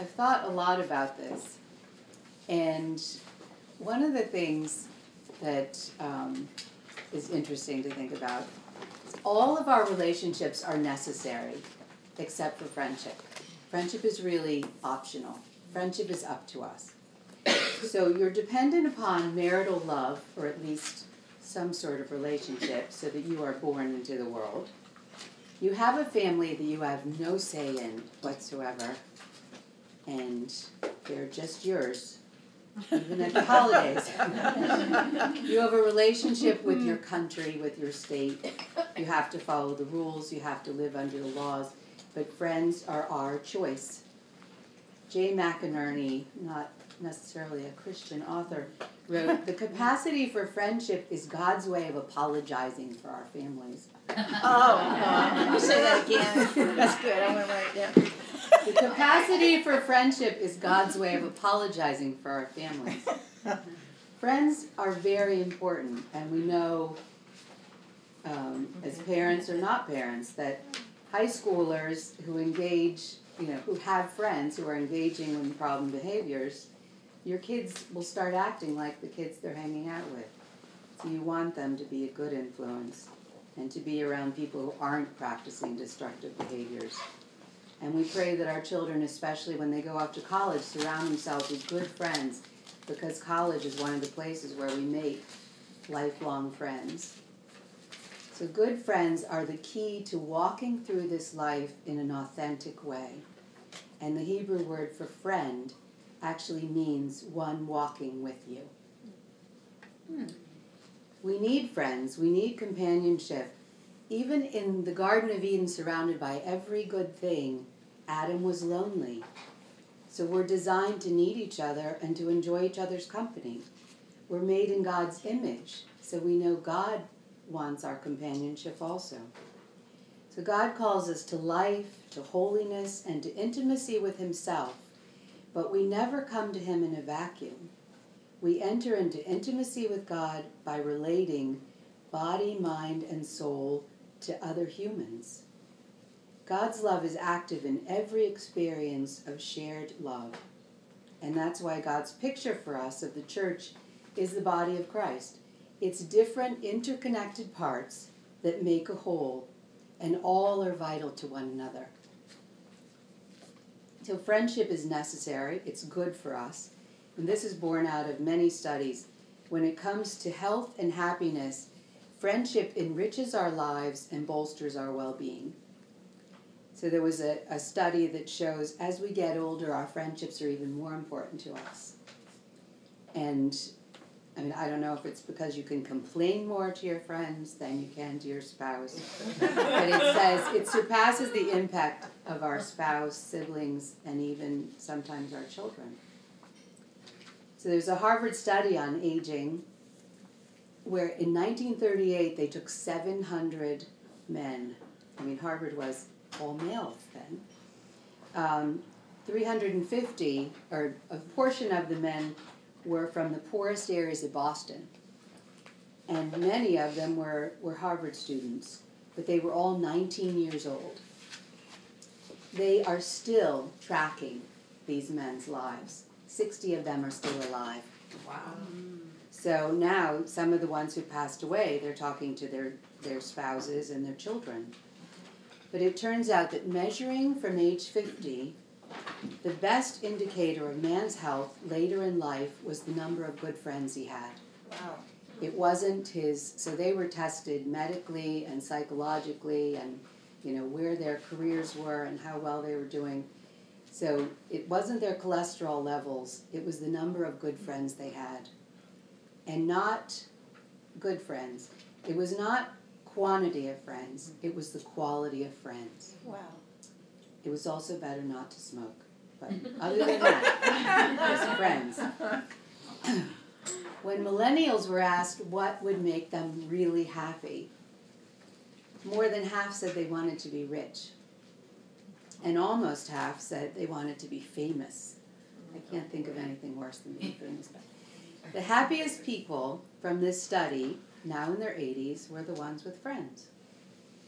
I've thought a lot about this, and one of the things that is interesting to think about is all of our relationships are necessary except for friendship. Friendship is really optional. Friendship is up to us. So you're dependent upon marital love, or at least some sort of relationship, so that you are born into the world. You have a family that you have no say in whatsoever, and they're just yours, even at the holidays. You have a relationship with your country, with your state. You have to follow the rules, you have to live under the laws, but friends are our choice. Jay McInerney, not necessarily a Christian author, wrote, "The capacity for friendship is God's way of apologizing for our families." You say that again. That's good. I'm going to write it down. The capacity for friendship is God's way of apologizing for our families. Friends are very important, and we know, as parents or not parents, that high schoolers who engage, who have friends who are engaging in problem behaviors, your kids will start acting like the kids they're hanging out with. So you want them to be a good influence and to be around people who aren't practicing destructive behaviors. And we pray that our children, especially when they go off to college, surround themselves with good friends, because college is one of the places where we make lifelong friends. So good friends are the key to walking through this life in an authentic way. And the Hebrew word for friend actually means one walking with you. We need friends. We need companionship. Even in the Garden of Eden, surrounded by every good thing, Adam was lonely. So we're designed to need each other and to enjoy each other's company. We're made in God's image, so we know God wants our companionship also. So God calls us to life, to holiness, and to intimacy with himself. But we never come to him in a vacuum. We enter into intimacy with God by relating body, mind, and soul to other humans. God's love is active in every experience of shared love. And that's why God's picture for us of the church is the body of Christ. It's different interconnected parts that make a whole, and all are vital to one another. So friendship is necessary. It's good for us. And this is born out of many studies. When it comes to health and happiness, friendship enriches our lives and bolsters our well-being. So there was a study that shows as we get older, our friendships are even more important to us. And I don't know if it's because you can complain more to your friends than you can to your spouse. But it says it surpasses the impact of our spouse, siblings, and even sometimes our children. So there's a Harvard study on aging where in 1938 they took 700 men. Harvard was all males then. 350, or a portion of the men, were from the poorest areas of Boston. And many of them were Harvard students, but they were all 19 years old. They are still tracking these men's lives. 60 of them are still alive. Wow. So now, some of the ones who passed away, they're talking to their spouses and their children. But it turns out that measuring from age 50, the best indicator of man's health later in life was the number of good friends he had. Wow. It wasn't so they were tested medically and psychologically and, where their careers were and how well they were doing. So it wasn't their cholesterol levels, it was the number of good friends they had. And not good friends. It was not quantity of friends, it was the quality of friends. Wow. It was also better not to smoke. But other than that, it was friends. When millennials were asked what would make them really happy, more than half said they wanted to be rich. And almost half said they wanted to be famous. I can't think of anything worse than being famous. But the happiest people from this study, now in their 80s, were the ones with friends.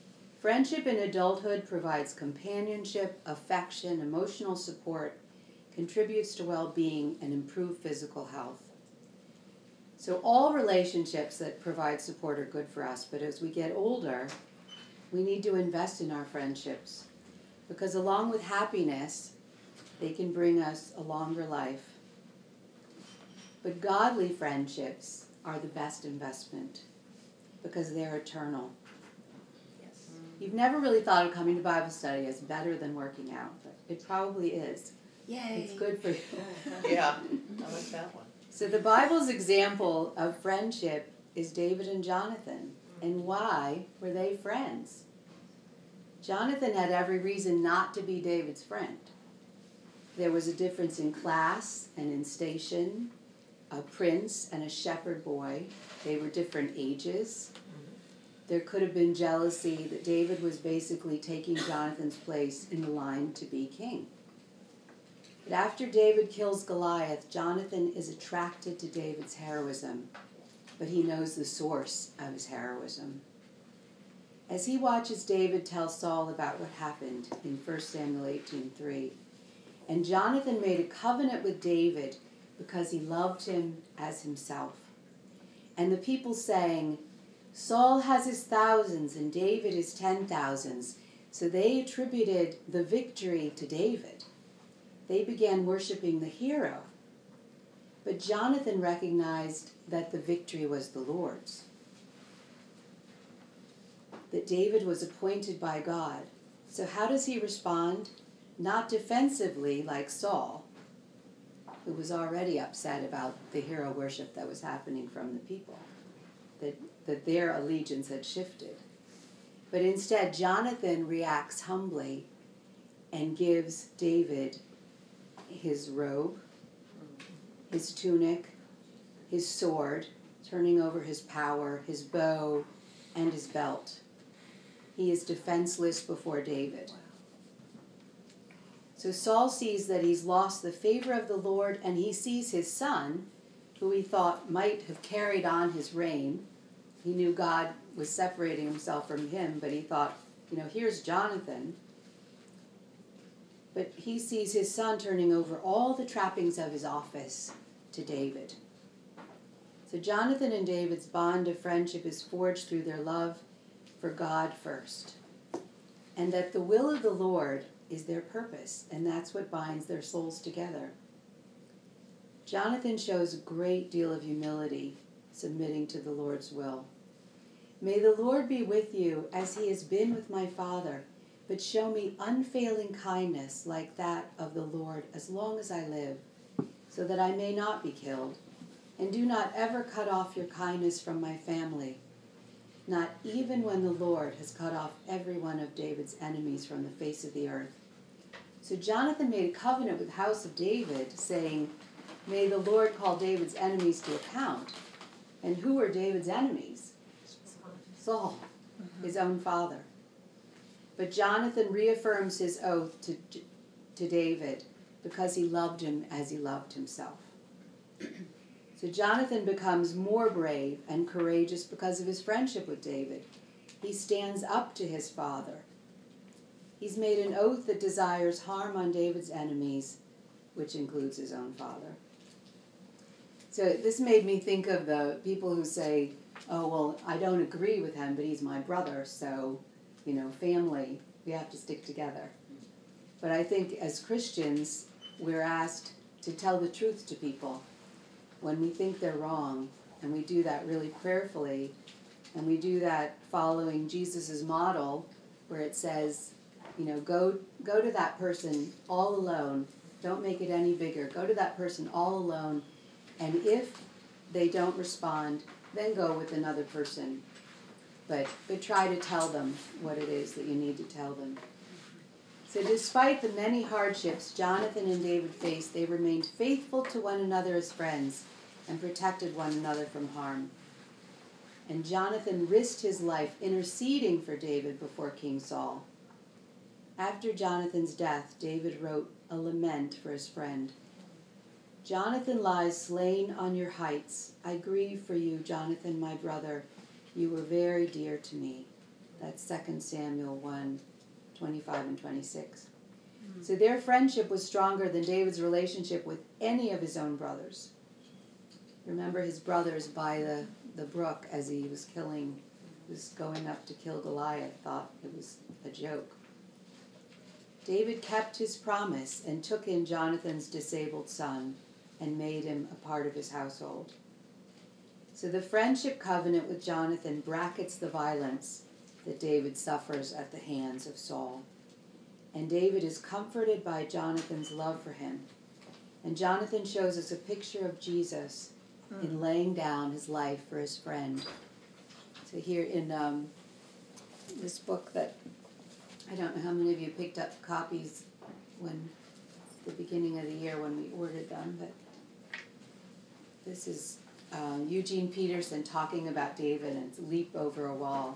Friendship in adulthood provides companionship, affection, emotional support contributes to well-being and improved physical health. So all relationships that provide support are good for us, but as we get older, we need to invest in our friendships, because along with happiness, they can bring us a longer life. But godly friendships are the best investment because they're eternal. Yes. You've never really thought of coming to Bible study as better than working out, but it probably is. Yay. It's good for you. Yeah, I like that one. So the Bible's example of friendship is David and Jonathan. And why were they friends? Jonathan had every reason not to be David's friend. There was a difference in class and in station, a prince and a shepherd boy. They were different ages. There could have been jealousy that David was basically taking Jonathan's place in the line to be king. But after David kills Goliath, Jonathan is attracted to David's heroism, but he knows the source of his heroism. As he watches David tell Saul about what happened in 1 Samuel 18:3, and Jonathan made a covenant with David because he loved him as himself. And the people sang, Saul has his thousands and David his 10,000s. So they attributed the victory to David. They began worshiping the hero. But Jonathan recognized that the victory was the Lord's. That David was appointed by God. So how does he respond? Not defensively like Saul, who was already upset about the hero worship that was happening from the people, that their allegiance had shifted. But instead, Jonathan reacts humbly and gives David his robe, his tunic, his sword, turning over his power, his bow, and his belt. He is defenseless before David. So Saul sees that he's lost the favor of the Lord, and he sees his son, who he thought might have carried on his reign. He knew God was separating himself from him, but he thought, here's Jonathan. But he sees his son turning over all the trappings of his office to David. So Jonathan and David's bond of friendship is forged through their love for God first, and that the will of the Lord is their purpose, and that's what binds their souls together. Jonathan shows a great deal of humility, submitting to the Lord's will. May the Lord be with you as he has been with my father, but show me unfailing kindness like that of the Lord as long as I live, so that I may not be killed. And do not ever cut off your kindness from my family, not even when the Lord has cut off every one of David's enemies from the face of the earth. So Jonathan made a covenant with the house of David, saying, may the Lord call David's enemies to account. And who were David's enemies? Saul, his own father. But Jonathan reaffirms his oath to David because he loved him as he loved himself. So Jonathan becomes more brave and courageous because of his friendship with David. He stands up to his father. He's made an oath that desires harm on David's enemies, which includes his own father. So this made me think of the people who say, oh, well, I don't agree with him, but he's my brother, so, family, we have to stick together. But I think as Christians, we're asked to tell the truth to people when we think they're wrong, and we do that really prayerfully, and we do that following Jesus' model, where it says, go to that person all alone, don't make it any bigger, go to that person all alone, and if they don't respond, then go with another person. But try to tell them what it is that you need to tell them. So despite the many hardships Jonathan and David faced, they remained faithful to one another as friends and protected one another from harm. And Jonathan risked his life interceding for David before King Saul. After Jonathan's death, David wrote a lament for his friend. Jonathan lies slain on your heights. I grieve for you, Jonathan, my brother. You were very dear to me. That's 2 Samuel 1, 25 and 26. So their friendship was stronger than David's relationship with any of his own brothers. Remember his brothers by the brook as he was going up to kill Goliath, thought it was a joke. David kept his promise and took in Jonathan's disabled son and made him a part of his household. So the friendship covenant with Jonathan brackets the violence that David suffers at the hands of Saul. And David is comforted by Jonathan's love for him. And Jonathan shows us a picture of Jesus in laying down his life for his friend. So here in this book that I don't know how many of you picked up copies when the beginning of the year when we ordered them, but this is Eugene Peterson talking about David and leap over a wall.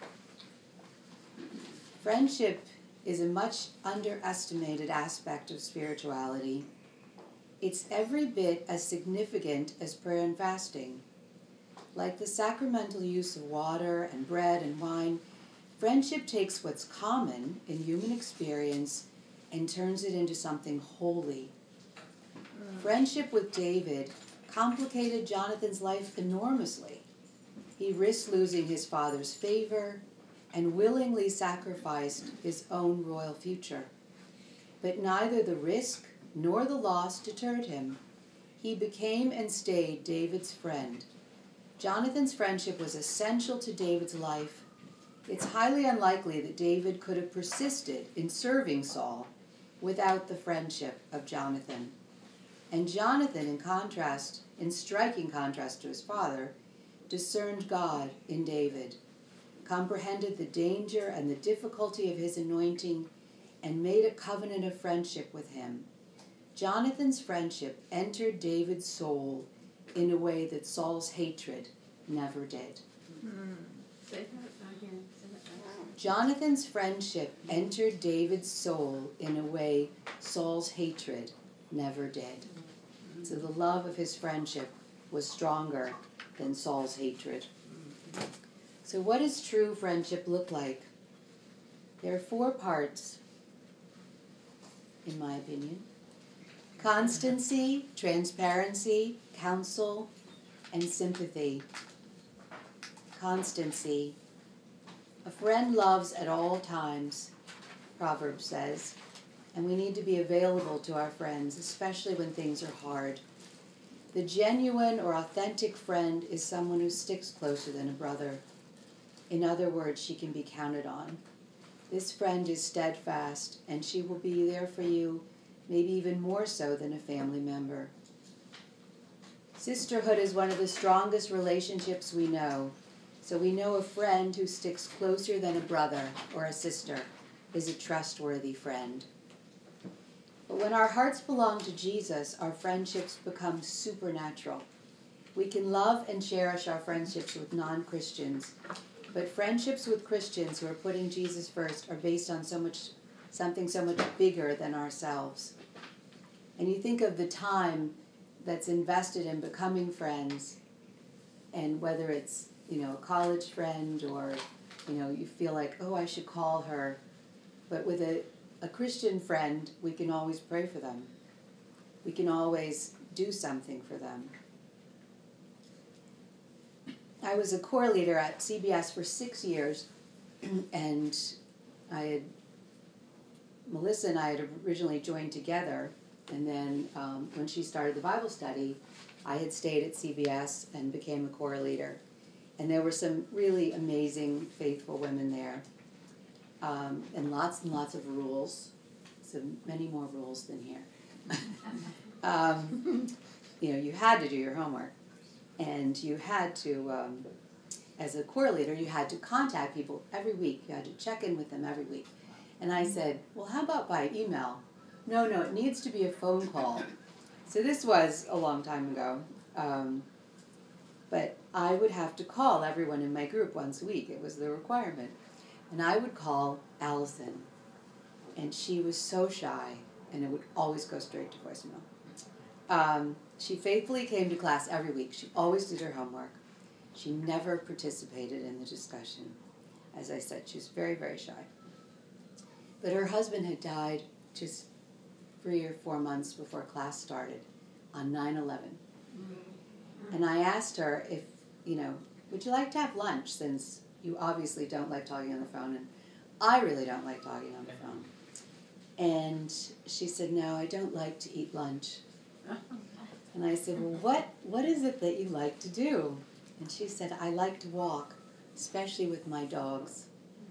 Friendship is a much underestimated aspect of spirituality. It's every bit as significant as prayer and fasting. Like the sacramental use of water and bread and wine, friendship takes what's common in human experience and turns it into something holy. Friendship with David complicated Jonathan's life enormously. He risked losing his father's favor and willingly sacrificed his own royal future. But neither the risk nor the loss deterred him. He became and stayed David's friend. Jonathan's friendship was essential to David's life. It's highly unlikely that David could have persisted in serving Saul without the friendship of Jonathan. And Jonathan, in striking contrast to his father, discerned God in David, comprehended the danger and the difficulty of his anointing, and made a covenant of friendship with him. Jonathan's friendship entered David's soul in a way that Saul's hatred never did. Jonathan's friendship entered David's soul in a way Saul's hatred never did. So the love of his friendship was stronger than Saul's hatred. So what does true friendship look like? There are 4 parts, in my opinion. Constancy, transparency, counsel, and sympathy. Constancy. A friend loves at all times, Proverbs says, and we need to be available to our friends, especially when things are hard. The genuine or authentic friend is someone who sticks closer than a brother. In other words, she can be counted on. This friend is steadfast, and she will be there for you, maybe even more so than a family member. Sisterhood is one of the strongest relationships we know. So we know a friend who sticks closer than a brother or a sister is a trustworthy friend. But when our hearts belong to Jesus, our friendships become supernatural. We can love and cherish our friendships with non-Christians, but friendships with Christians who are putting Jesus first are based on something so much bigger than ourselves. And you think of the time that's invested in becoming friends, and whether it's, a college friend or, you feel like, oh, I should call her. But with a Christian friend, we can always pray for them. We can always do something for them. I was a core leader at CBS for 6 years, and Melissa and I had originally joined together, and then when she started the Bible study, I had stayed at CBS and became a core leader. And there were some really amazing, faithful women there, and lots of rules, so many more rules than here. You had to do your homework, and you had to, as a core leader, you had to contact people every week. You had to check in with them every week. And I said, well, how about by email? No, it needs to be a phone call. So this was a long time ago. But I would have to call everyone in my group once a week. It was the requirement. And I would call Allison. And she was so shy, and it would always go straight to voicemail. She faithfully came to class every week. She always did her homework. She never participated in the discussion. As I said, she was very, very shy. But her husband had died just 3 or 4 months before class started on 9/11. And I asked her if, would you like to have lunch, since you obviously don't like talking on the phone, and I really don't like talking on the phone. And she said, no, I don't like to eat lunch. And I said, well, what is it that you like to do? And she said, I like to walk, especially with my dogs.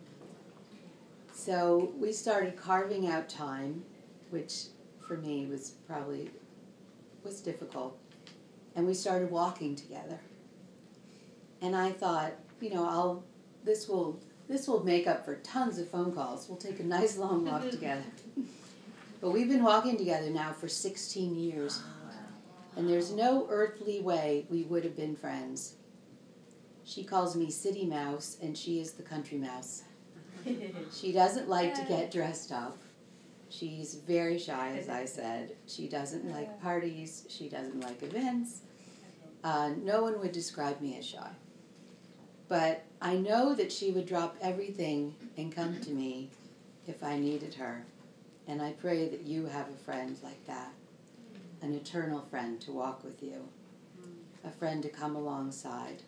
So we started carving out time, which for me was difficult. And we started walking together. And I thought, this will make up for tons of phone calls. We'll take a nice long walk together. But we've been walking together now for 16 years. And there's no earthly way we would have been friends. She calls me City Mouse, and she is the Country Mouse. She doesn't like to get dressed up. She's very shy, as I said. She doesn't like parties. She doesn't like events. No one would describe me as shy. But I know that she would drop everything and come to me if I needed her. And I pray that you have a friend like that, an eternal friend to walk with you, a friend to come alongside.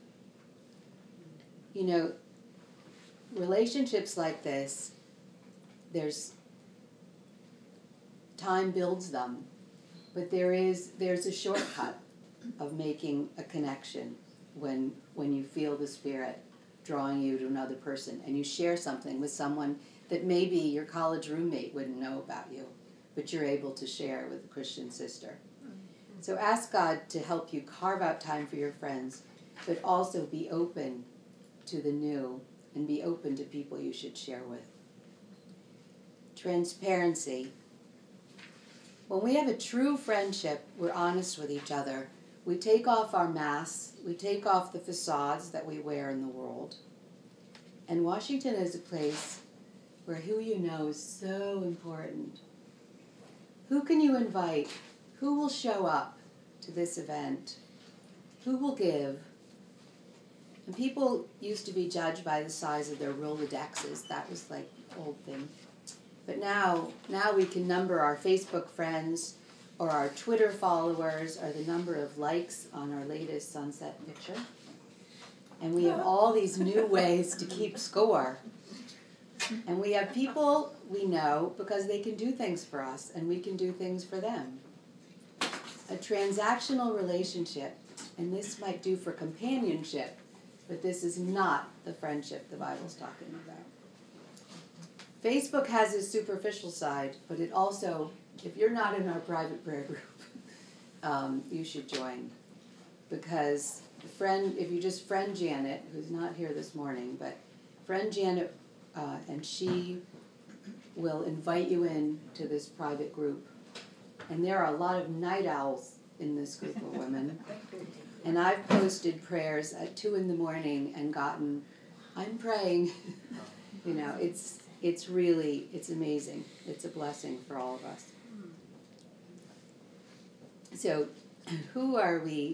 Relationships like this, time builds them, but there's a shortcut of making a connection when you feel the Spirit drawing you to another person, and you share something with someone that maybe your college roommate wouldn't know about you, but you're able to share with a Christian sister. So ask God to help you carve out time for your friends, but also be open to the new and be open to people you should share with. Transparency. When we have a true friendship, we're honest with each other. We take off our masks. We take off the facades that we wear in the world. And Washington is a place where who you know is so important. Who can you invite? Who will show up to this event? Who will give? And people used to be judged by the size of their Rolodexes. That was like the old thing. But now we can number our Facebook friends or our Twitter followers or the number of likes on our latest sunset picture. And we have all these new ways to keep score. And we have people we know because they can do things for us and we can do things for them. A transactional relationship, and this might do for companionship, but this is not the friendship the Bible's talking about. Facebook has a superficial side, but it also, if you're not in our private prayer group, you should join. Because if you just friend Janet, who's not here this morning, but friend Janet, and she will invite you in to this private group. And there are a lot of night owls in this group of women. And I've posted prayers at 2 a.m. and gotten, I'm praying. It's amazing. It's a blessing for all of us. So, who are we?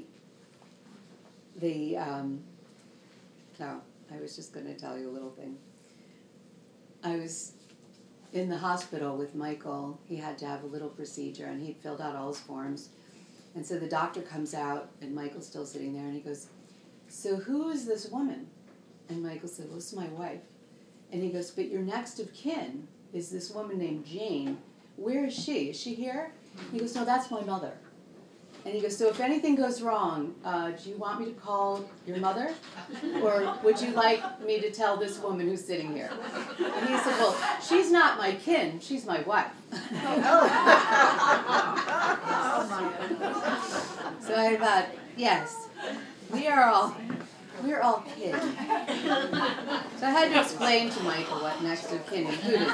I was just going to tell you a little thing. I was in the hospital with Michael. He had to have a little procedure, and he'd filled out all his forms. And so the doctor comes out, and Michael's still sitting there, and he goes, so who is this woman? And Michael said, well, this is my wife. And he goes, but your next of kin is this woman named Jane. Where is she? Is she here? He goes, no, that's my mother. And he goes, so if anything goes wrong, do you want me to call your mother? Or would you like me to tell this woman who's sitting here? And he said, well, she's not my kin, she's my wife. So I thought, yes, we're all kin. So I had to explain to Michael what next of kin included.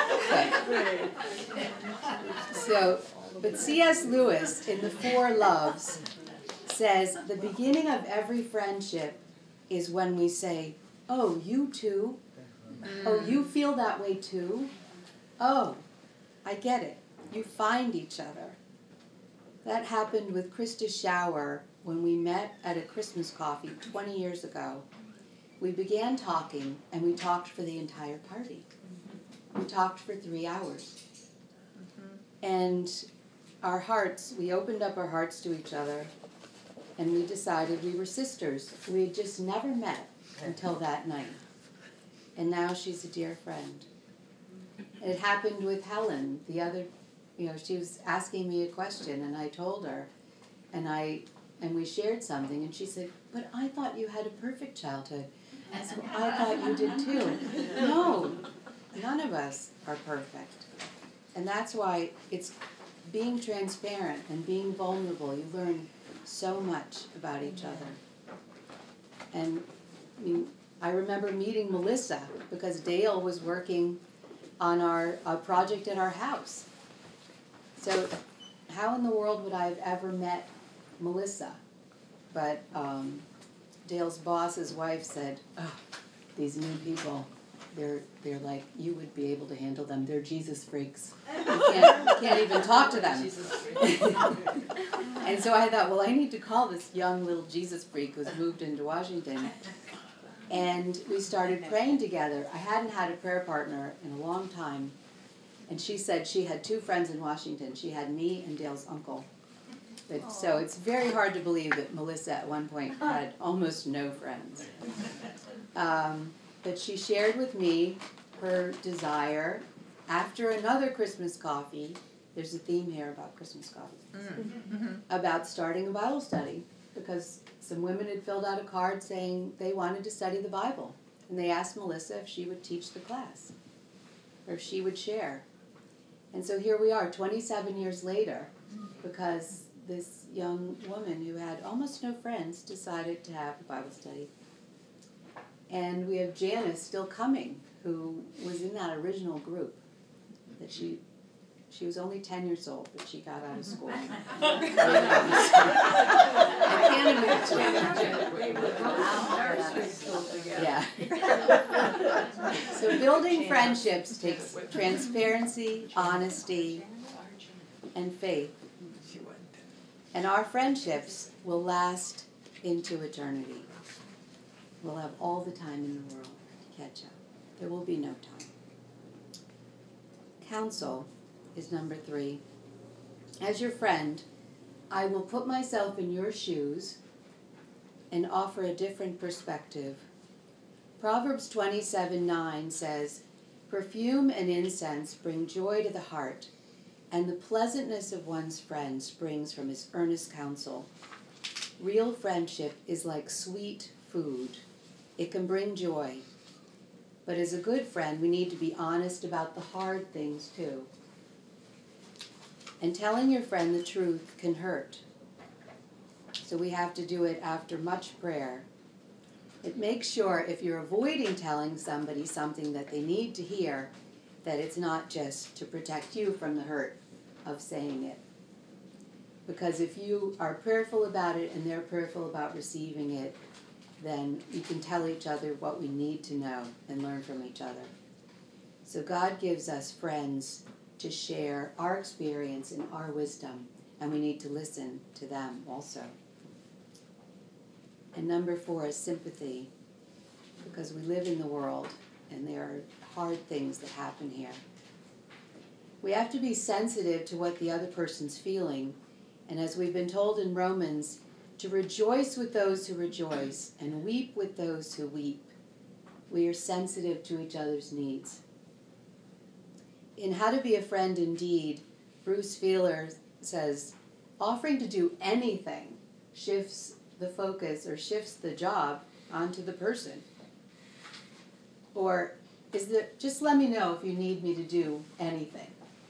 But C.S. Lewis, in The Four Loves, says, the beginning of every friendship is when we say, oh, you too? Oh, you feel that way too? Oh, I get it. You find each other. That happened with Krista Schauer when we met at a Christmas coffee 20 years ago. We began talking, and we talked for the entire party. We talked for 3 hours. And we opened up our hearts to each other, and we decided we were sisters. We had just never met until that night. And now she's a dear friend. It happened with Helen. She was asking me a question, and I told her, and we shared something, and she said, "But I thought you had a perfect childhood." And so I thought you did too. No, none of us are perfect. And that's why it's being transparent and being vulnerable. You learn so much about each other. And I remember meeting Melissa because Dale was working on a project at our house. So how in the world would I have ever met Melissa? But Dale's boss's wife said, "Oh, these new people, they're like, you would be able to handle them. They're Jesus freaks. You can't even talk to them." And so I thought, well, I need to call this young little Jesus freak who's moved into Washington. And we started praying together. I hadn't had a prayer partner in a long time. And she said she had 2 friends in Washington. She had me and Dale's uncle. So it's very hard to believe that Melissa at one point had almost no friends. But she shared with me her desire after another Christmas coffee. There's a theme here about Christmas coffee. About starting a Bible study, because some women had filled out a card saying they wanted to study the Bible. And they asked Melissa if she would teach the class, or if she would share. And so here we are, 27 years later, because this young woman who had almost no friends decided to have a Bible study. And we have Janice still coming, who was in that original group. That she was only 10 years old, but she got out of school. I can't imagine. Yeah. So building friendships takes transparency, honesty, and faith. And our friendships will last into eternity. We'll have all the time in the world to catch up. There will be no time. Counsel is number 3. As your friend, I will put myself in your shoes and offer a different perspective. Proverbs 27:9 says, "Perfume and incense bring joy to the heart, and the pleasantness of one's friend springs from his earnest counsel." Real friendship is like sweet food. It can bring joy. But as a good friend, we need to be honest about the hard things too. And telling your friend the truth can hurt. So we have to do it after much prayer. It makes sure if you're avoiding telling somebody something that they need to hear, that it's not just to protect you from the hurt of saying it. Because if you are prayerful about it and they're prayerful about receiving it, then we can tell each other what we need to know and learn from each other. So God gives us friends to share our experience and our wisdom, and we need to listen to them also. And number 4 is sympathy, because we live in the world and there are hard things that happen here. We have to be sensitive to what the other person's feeling, and as we've been told in Romans, to rejoice with those who rejoice and weep with those who weep. We are sensitive to each other's needs. In How to Be a Friend Indeed, Bruce Feiler says, offering to do anything shifts the focus or shifts the job onto the person. Or just let me know if you need me to do anything.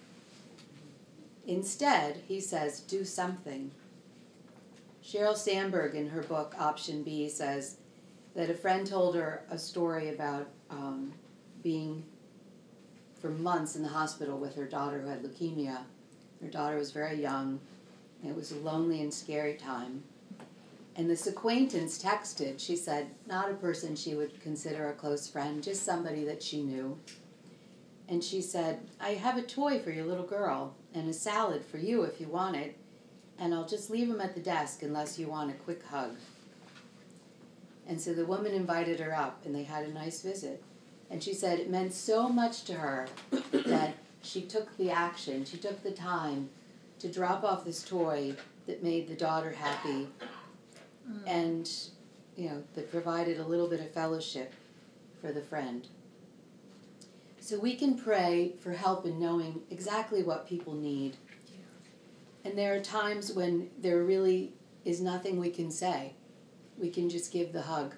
Instead, he says, do something. Sheryl Sandberg, in her book Option B, says that a friend told her a story about being for months in the hospital with her daughter who had leukemia. Her daughter was very young, and it was a lonely and scary time. And this acquaintance texted, she said, not a person she would consider a close friend, just somebody that she knew. And she said, I have a toy for your little girl and a salad for you if you want it, and I'll just leave them at the desk unless you want a quick hug. And so the woman invited her up, and they had a nice visit. And she said it meant so much to her that she took the action, she took the time to drop off this toy that made the daughter happy and, that provided a little bit of fellowship for the friend. So we can pray for help in knowing exactly what people need. And there are times when there really is nothing we can say. We can just give the hug.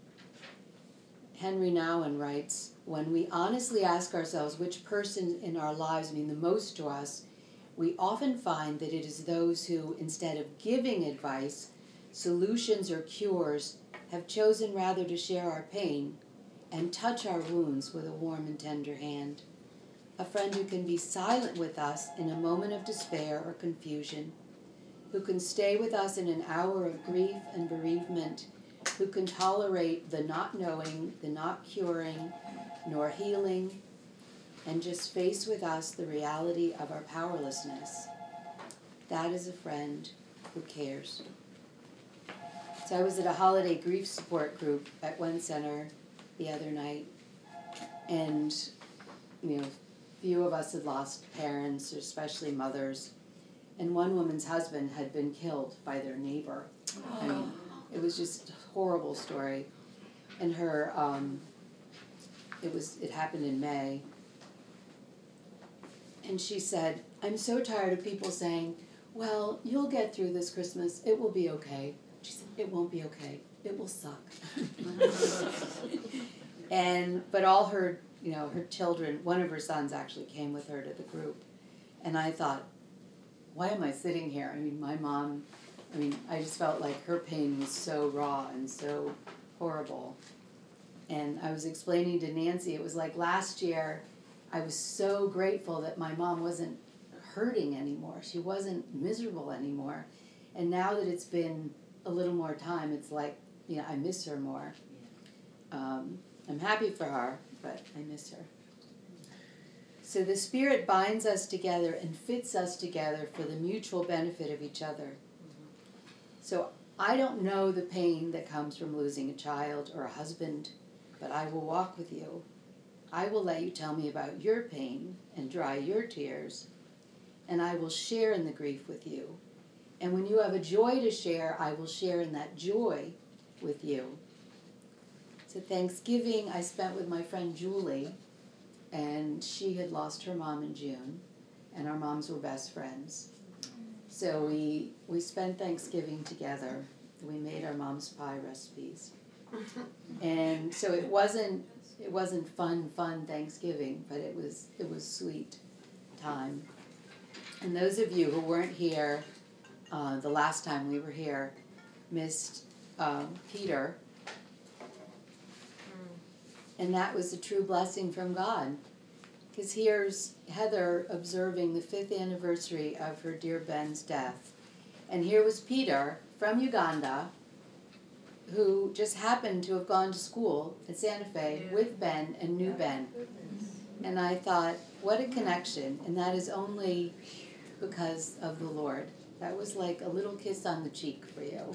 Henry Nouwen writes, when we honestly ask ourselves which person in our lives mean the most to us, we often find that it is those who, instead of giving advice, solutions, or cures, have chosen rather to share our pain and touch our wounds with a warm and tender hand. A friend who can be silent with us in a moment of despair or confusion, who can stay with us in an hour of grief and bereavement, who can tolerate the not knowing, the not curing, nor healing, and just face with us the reality of our powerlessness. That is a friend who cares. So I was at a holiday grief support group at one center the other night, and few of us had lost parents, especially mothers, and one woman's husband had been killed by their neighbor. I mean, it was just a horrible story, and her it happened in May, and she said, "I'm so tired of people saying, well, you'll get through this Christmas, it will be okay." She said, "It won't be okay. It will suck." But all her, her children, one of her sons actually came with her to the group. And I thought, why am I sitting here? I mean, my mom, I just felt like her pain was so raw and so horrible. And I was explaining to Nancy, it was like last year, I was so grateful that my mom wasn't hurting anymore. She wasn't miserable anymore. And now that it's been a little more time, it's like, I miss her more. I'm happy for her, but I miss her. So the Spirit binds us together and fits us together for the mutual benefit of each other. So I don't know the pain that comes from losing a child or a husband, but I will walk with you. I will let you tell me about your pain and dry your tears, and I will share in the grief with you. And when you have a joy to share, I will share in that joy with you. So Thanksgiving I spent with my friend Julie, and she had lost her mom in June, and our moms were best friends. So we spent Thanksgiving together. We made our mom's pie recipes. And so it wasn't fun Thanksgiving, but it was sweet time. And those of you who weren't here the last time we were here missed Peter. And that was a true blessing from God. Because here's Heather observing the 5th anniversary of her dear Ben's death. And here was Peter from Uganda, who just happened to have gone to school at Santa Fe with Ben and knew Ben. And I thought, what a connection. And that is only because of the Lord. That was like a little kiss on the cheek for you.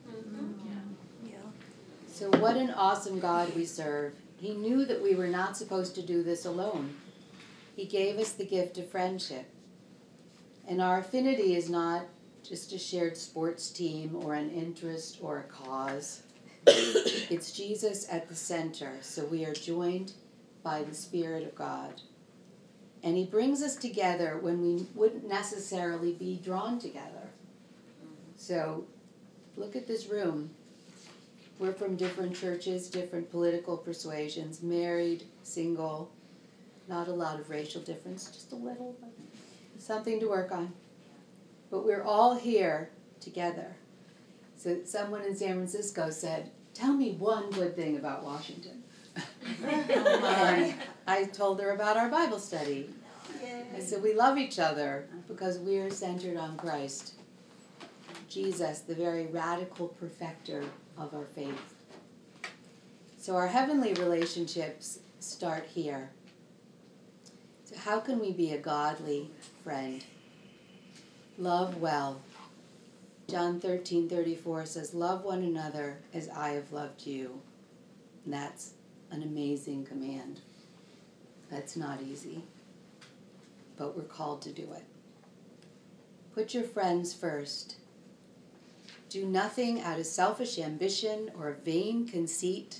So what an awesome God we serve. He knew that we were not supposed to do this alone. He gave us the gift of friendship. And our affinity is not just a shared sports team or an interest or a cause. It's Jesus at the center. So we are joined by the Spirit of God. And he brings us together when we wouldn't necessarily be drawn together. So look at this room. We're from different churches, different political persuasions, married, single, not a lot of racial difference, just a little, but something to work on. But we're all here together. So someone in San Francisco said, "Tell me one good thing about Washington." And I told her about our Bible study. I said, we love each other because we're centered on Christ. Jesus, the very radical perfecter of our faith. So our heavenly relationships start here. So how can we be a godly friend? Love well. John 13:34 says, "Love one another as I have loved you." And that's an amazing command. That's not easy. but we're called to do it. Put your friends first. Do nothing out of selfish ambition or vain conceit,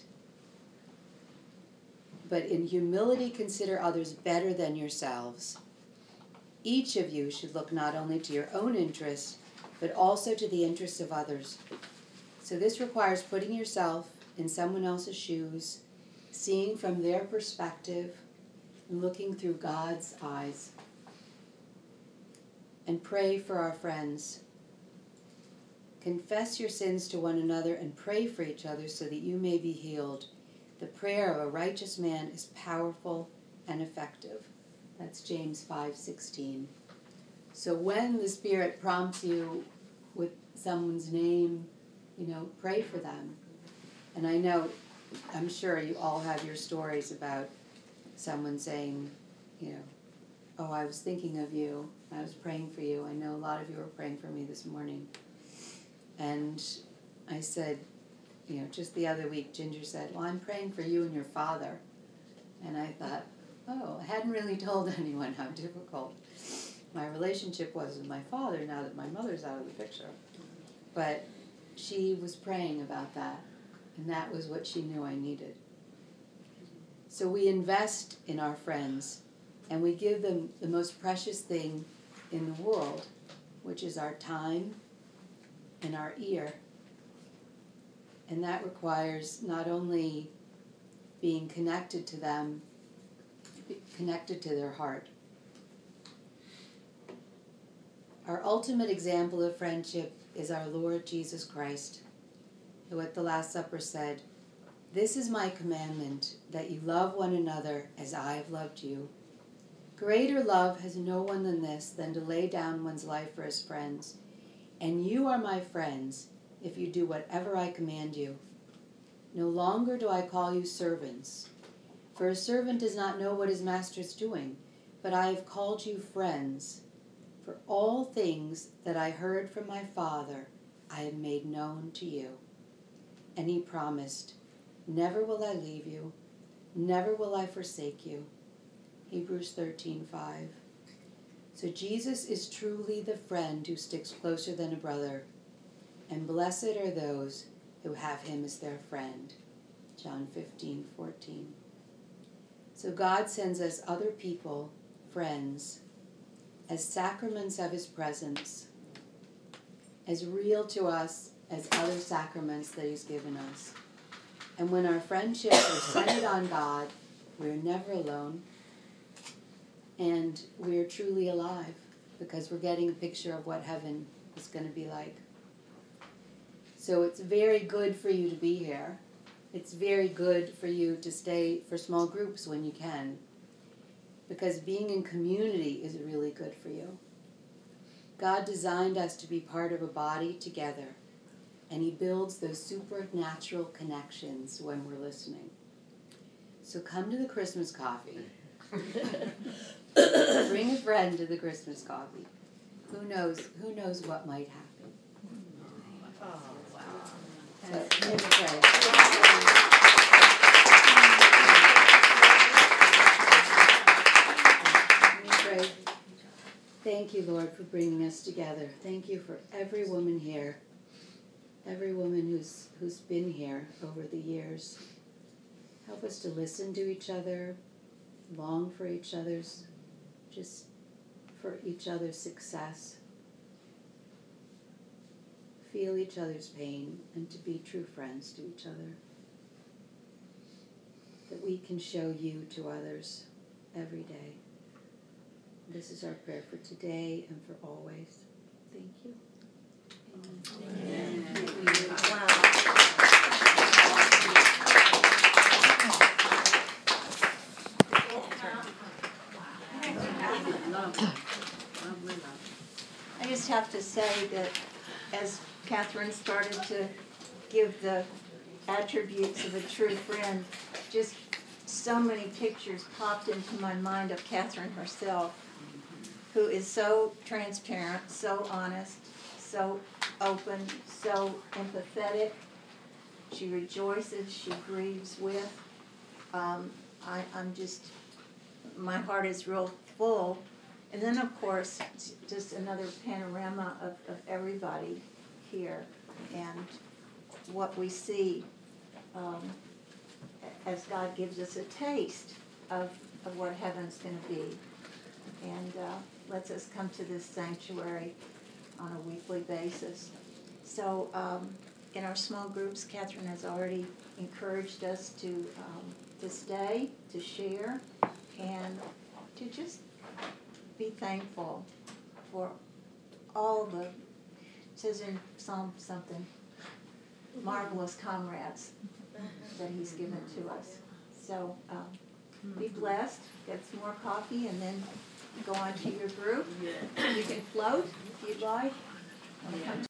but in humility consider others better than yourselves. Each of you should look not only to your own interests, but also to the interests of others. So this requires putting yourself in someone else's shoes, seeing from their perspective, and looking through God's eyes. And pray for our friends. Confess your sins to one another and pray for each other so that you may be healed. The prayer of a righteous man is powerful and effective. That's James 5:16. So when the Spirit prompts you with someone's name, pray for them. And I'm sure you all have your stories about someone saying, oh, I was thinking of you. I was praying for you. I know a lot of you were praying for me this morning. And I said, just the other week, Ginger said, well, I'm praying for you and your father. And I thought, oh, I hadn't really told anyone how difficult my relationship was with my father now that my mother's out of the picture. But she was praying about that, and that was what she knew I needed. So we invest in our friends, and we give them the most precious thing in the world, which is our time and our ear. And that requires not only being connected to them, connected to their heart. Our ultimate example of friendship is our Lord Jesus Christ, who at the Last Supper said, "This is my commandment, that you love one another as I have loved you. Greater love has no one than this, than to lay down one's life for his friends. And you are my friends, if you do whatever I command you. No longer do I call you servants, for a servant does not know what his master is doing, but I have called you friends. For all things that I heard from my Father, I have made known to you." And he promised, "Never will I leave you, never will I forsake you." Hebrews 13:5. So Jesus is truly the friend who sticks closer than a brother, and blessed are those who have him as their friend. John 15:14. So God sends us other people, friends, as sacraments of his presence, as real to us as other sacraments that he's given us. And when our friendships are centered on God, we're never alone, and we're truly alive, because we're getting a picture of what heaven is going to be like. So it's very good for you to be here. It's very good for you to stay for small groups when you can, because being in community is really good for you. God designed us to be part of a body together, and he builds those supernatural connections when we're listening. So come to the Christmas coffee. Bring a friend to the Christmas coffee. Who knows what might happen. Oh, wow. So, let me pray. Pray. Thank you, Lord, for bringing us together. Thank you for every woman here, every woman who's been here over the years. Help us to listen to each other, long for each other's, just for each other's success, feel each other's pain, and to be true friends to each other, that we can show you to others every day. This is our prayer for today and for always. Thank you. Amen. Amen. I just have to say that as Catherine started to give the attributes of a true friend, just so many pictures popped into my mind of Catherine herself, who is so transparent, so honest, so open, so empathetic. She rejoices, she grieves with. I'm just, my heart is real full And then, of course, just another panorama of everybody here and what we see as God gives us a taste of what heaven's going to be, and lets us come to this sanctuary on a weekly basis. So in our small groups, Catherine has already encouraged us to stay, to share, and to just be thankful for all the, it says in Psalm something, marvelous comrades that he's given to us. So be blessed, get some more coffee, and then go on to your group. You can float if you'd like.